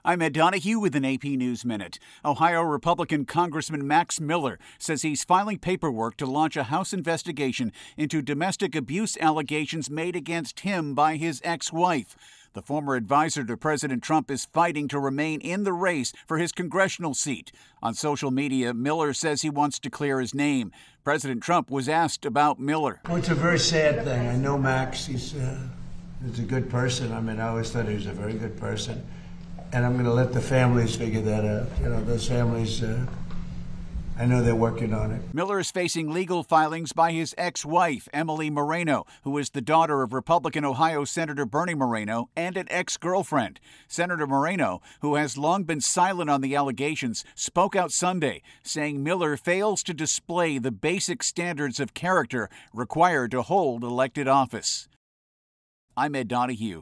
I'm Ed Donahue with an AP News Minute. Ohio Republican Congressman Max Miller says he's filing paperwork to launch a House investigation into domestic abuse allegations made against him by his ex-wife. The former advisor to President Trump is fighting to remain in the race for his congressional seat. On social media, Miller says he wants to clear his name. President Trump was asked about Miller. Well, it's a very sad thing. I know Max. He's a good person. I always thought he was a very good person. And I'm going to let the families figure that out. Those families, I know they're working on it. Miller is facing legal filings by his ex-wife, Emily Moreno, who is the daughter of Republican Ohio Senator Bernie Moreno and an ex-girlfriend. Senator Moreno, who has long been silent on the allegations, spoke out Sunday, saying Miller fails to display the basic standards of character required to hold elected office. I'm Ed Donahue.